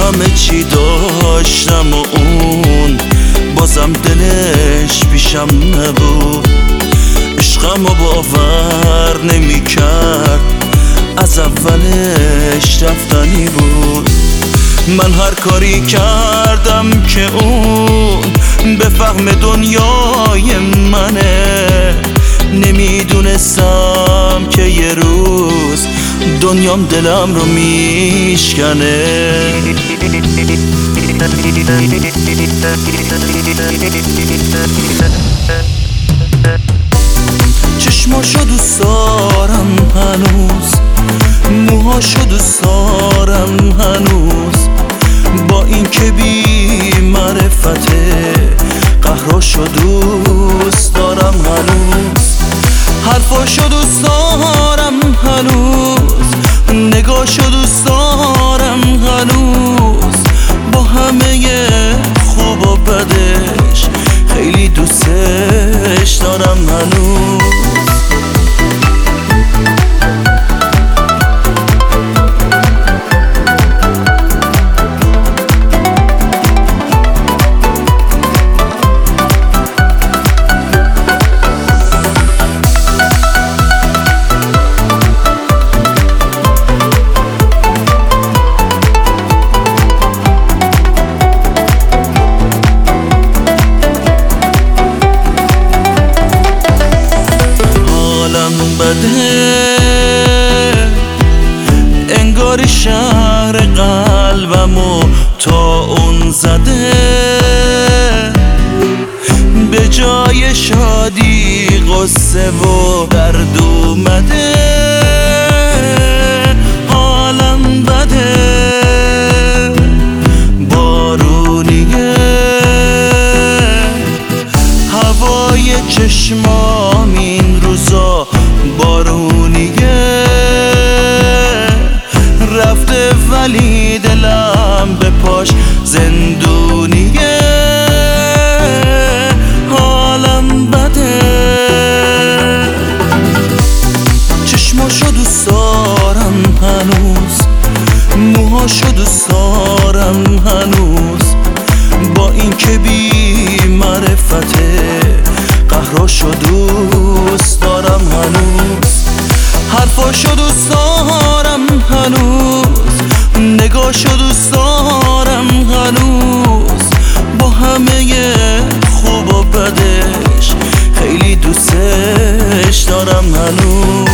همه چی داشتم و اون بازم دلش پیشم نبود. عشقم و باور نمی کرد، از اولش رفتنی بود. من هر کاری کردم که اون بفهم دنیای منه. نمیدونستم که یه روز دنیام دلم رو میشکنه. چشماشو دوست دارم هنوز، موهاشو دوست دارم هنوز، با این که بی معرفته قهراشو دوست دارم هنوز. حرفاشو دوست دارم هنوز، نگاشو دوست دارم هنوز، با همه خوب و بدش خیلی دوستش دارم هنوز. انگار شهر قلبمو تا اون زده، به جای شادی قصه و درد اومده. حالم بده، بارونیه، هوای چشمام این روزا بارونیه. رفته ولی دلم به پاش زندونیه. حالم بده، چشماشو دوست دارم هنوز، موهاشو دوست دارم هنوز، با این که بی معرفته قهراشو دوست دارم هنوز. حرفاشو دوست دارم هنوز، نگاشو دوست دارم هنوز، با همه خوب و بدش خیلی دوستش دارم هنوز.